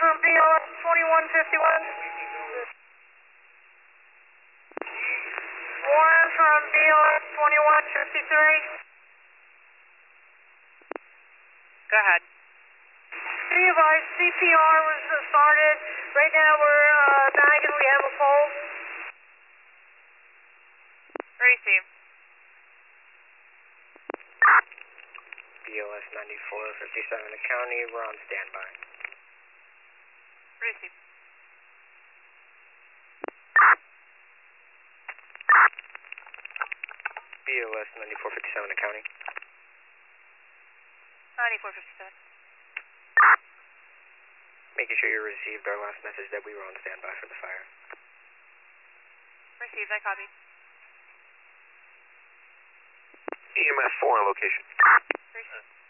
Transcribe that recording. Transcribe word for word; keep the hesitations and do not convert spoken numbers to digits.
from B L S twenty-one fifty-one. One from B L S twenty-one fifty-three. Go ahead. Be advised, C P R was uh, started. Right now we're uh, bagging, we have a pole. Receive. B L S ninety-four fifty-seven to county, we're on standby. Receive. B L S ninety-four fifty-seven to county. ninety-four fifty-seven. Making sure you received our last message that we were on standby for the fire. Received, I copied. E M S four on location. Received.